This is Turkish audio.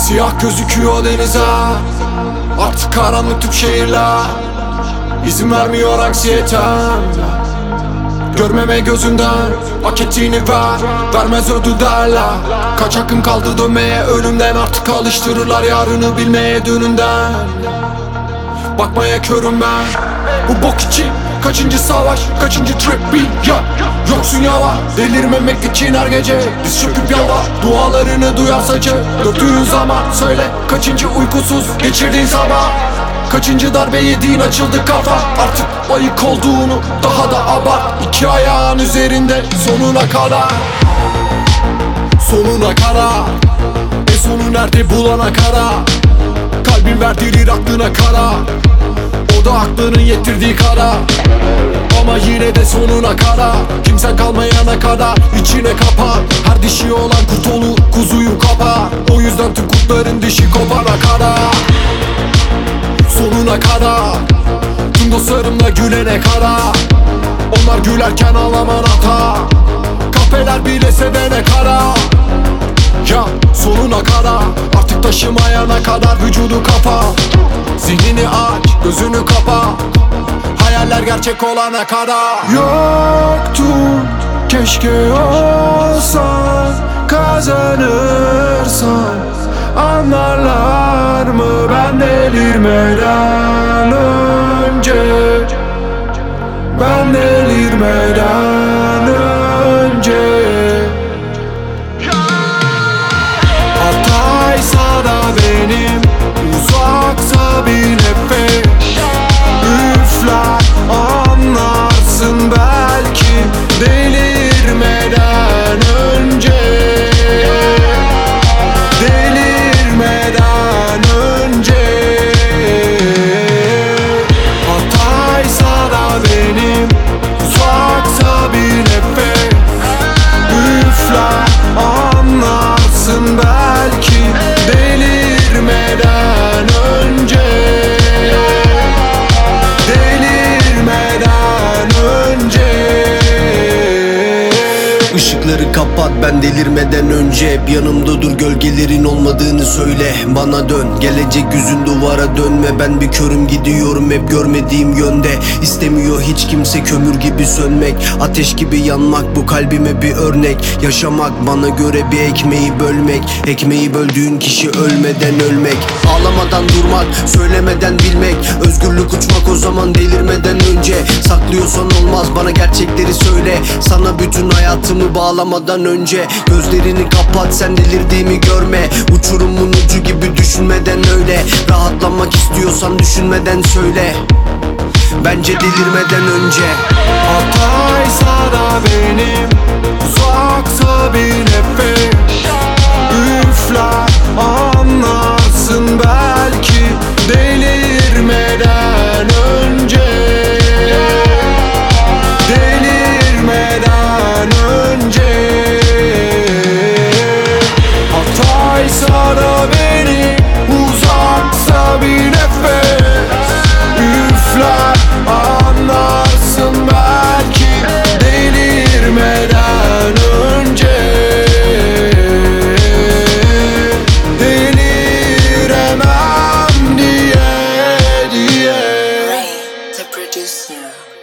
Siyah gözüküyor denize, artık karanlık tüm şehirler. İzin vermiyor anksiyetem, görmeme gözünden. Hak ettiğini ver, vermez ödül derler. Kaç hakkım kaldı dönmeye ölümden, artık alıştırırlar yarını bilmeye dönünden. Bakmaya körüm ben, bu bok için kaçıncı savaş, kaçıncı trap beat ya. Yoksun yava, delirmemek için her gece biz çöküp yalvar, dualarını duyar saçı döktüğün zaman. Söyle kaçıncı uykusuz geçirdiğin sabah, kaçıncı darbe yediğin açıldı kafa. Artık ayık olduğunu daha da abart, iki ayağın üzerinde sonuna kadar. Sonuna kadar, sonu nerede bulana kadar. Kalbin verdirir aklına kara, o da aklının yetirdiği kara. Ama yine de sonuna kadar, kimsen kalmayana kadar içine kapat. Her dişi olan kurt olur, kuzuyu kapar. O yüzden tüm kurtların dişi kopana kadar. Sonuna kadar, tüm dostlarımla gülene kadar. Onlar gülerken ağlaman hata, kahpeler bile sevene kara. Ya sonuna kadar, artık taşımayana kadar vücudu kapa. Zihnini aç, gözünü kapa, hayaller gerçek olana kadar. Yoktun, keşke olsan, kazanırsan. Anlarlar mı ben delirmeden önce? Ben delirmeden önce. Hataysa da benim, uzaksa bir nefes üfler, anlarsın belki delirmeden önce. Delirmeden önce. Hataysa da benim, uzaksa bir nefes üfler, anlarsın belki delirmeden önce. Delirmeden önce. Işıkları kapat ben delirmeden önce. Bir yanımda dur, gölgelerin olmadığını söyle. Bana dön, gelecek yüzün duvara dönme. Ben bir körüm, gidiyorum hep görmediğim yönde. İstemiyor hiç kimse kömür gibi sönmek, ateş gibi yanmak bu kalbime bir örnek. Yaşamak bana göre bir ekmeği bölmek, ekmeği böldüğün kişi ölmeden ölmek. Ağlamadan durmak, söylemeden bilmek, özgürlük uçmak o zaman delirmeden önce. Saklıyorsan olmaz, bana gerçekleri söyle. Sana bütün hayatımı bağlamadan önce. Gözlerini kapat, sen delirdiğimi görme. Uçurumun ucu gibi düşünmeden öyle. Rahatlamak istiyorsan düşünmeden söyle, bence delirmeden önce. Hataysa da benim, uzaksa bir nefes üfler, anlarsın belki delirmeden önce. Delirmeden önce. Hataysa da benim, uzaksa bir nefes üfler, anlarsın belki delirmeden önce. Deliremem diye. Ray, the producer.